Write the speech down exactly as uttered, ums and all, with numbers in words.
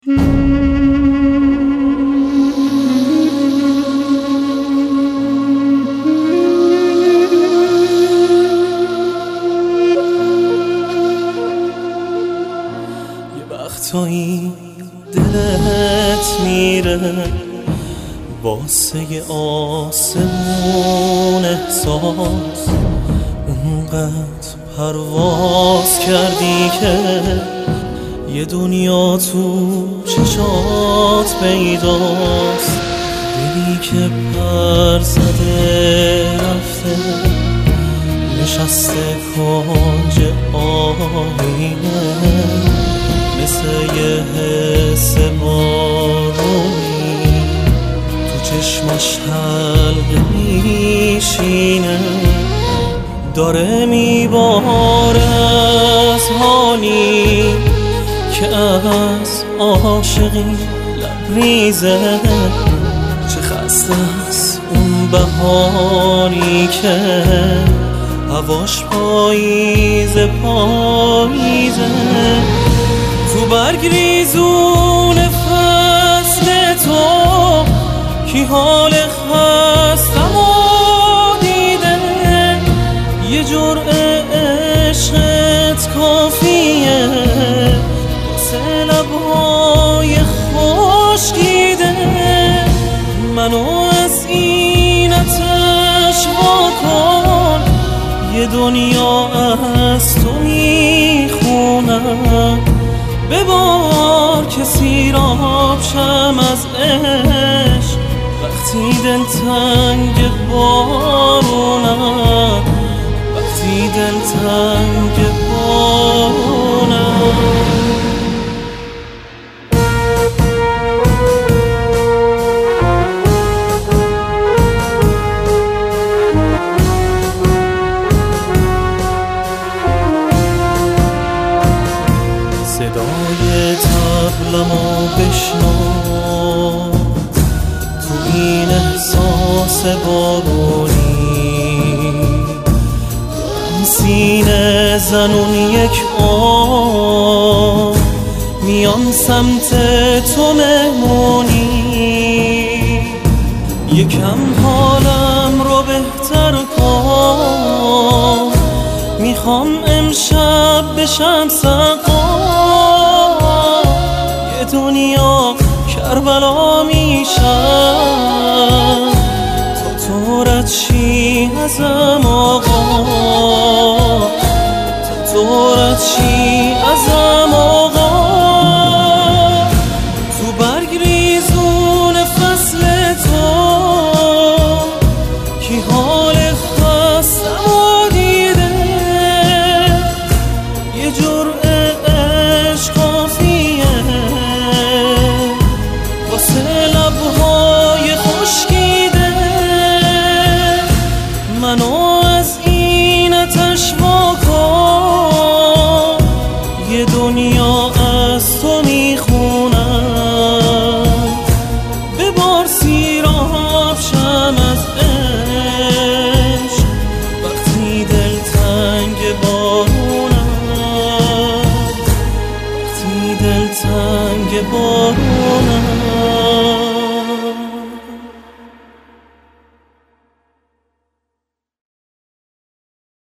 وقتایی دلت میره واسه آسمون احساس، اونقدر پرواز کردی که یه دنیا تو چشات پیداست. دلی که پر زده رفته نشسته کنج آینه، مثل یه حس بارونی تو چشمش حلقه میشینه. داره میباره از حالی که از عاشقی لبریزه. چه خسته است اون بهاری که هواش پاییز پاییزه. تو برگ ریزون فصل تو کی حال خستمو دیده، یه جرعه عشقت کافیه واسه لبهای خشکیده. منو از این آتش واکن، یه دنیا از تو میخونم. ببار که سیراب شم از عشق وقتی دلتنگ بارونم، وقتی دلتنگ بارونم. صدای طبلمو بشنو تو این احساس بارونی، سینه زنون یک آن میام سمت تو مهمونی. یکم حالم رو بهتر کن، میخوام امشب بشم سقا. یه دنیا کربلا میشم تا تو رد شی ازم آقا، تا تو رد شی